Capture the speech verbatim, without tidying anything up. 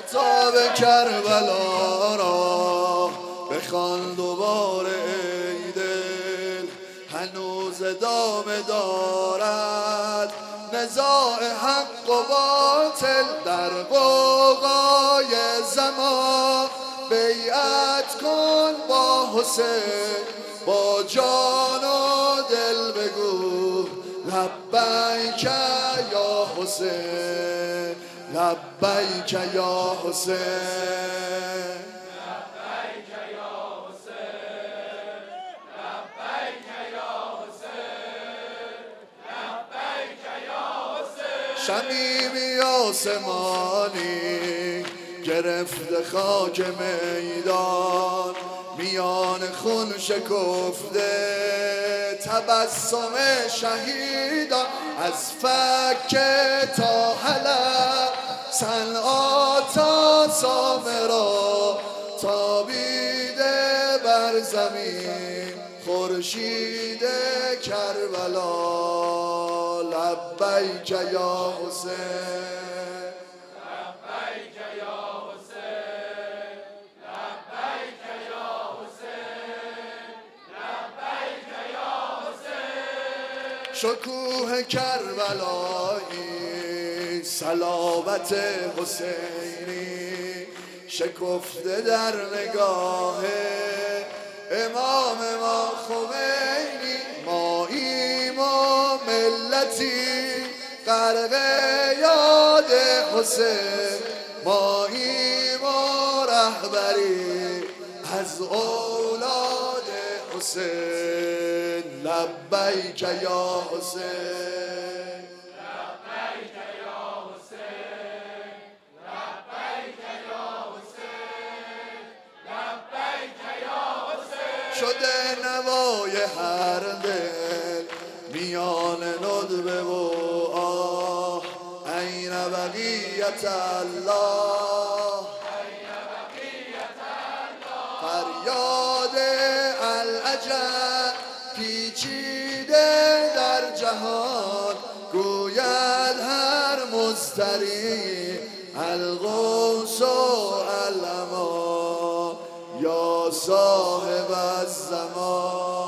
کتاب کربلا را بخوان دوباره ای دل، هنوز ادامه دارد نزاع حق و باطل در غوغای زمان. بیعت کن با حسین، با جان و دل بگو لبیک یا حسین، لبیک یا حسین، لبیک یا حسین، لبیک یا حسین، لبیک یا حسین. شمیمی آسمانی گرفته خاک میدان، میان خون شکفته تبسم شهیدان. از فکه تا حلب، صنعا تا سامرا، تابیده بر زمین خورشید کربلا. لبیک یا حسین، شکوه کربلایی صلابت حسینی شکفته در نگاه امام ما خمینی. ماییم و ملتی غرق یاد حسین، ماییم و رهبری از اولاد حسین. لبیک یا حسین، لبیک یا حسین، لبیک یا حسین، لبیک یا حسین. شده نوای هر دل میان ندبه و آه. این بقیت الله، این بقیت الله. فریاد العجب پیچیده در جهان، گوید هر مضطری الغوث و الامان. یا صاحب الزمان،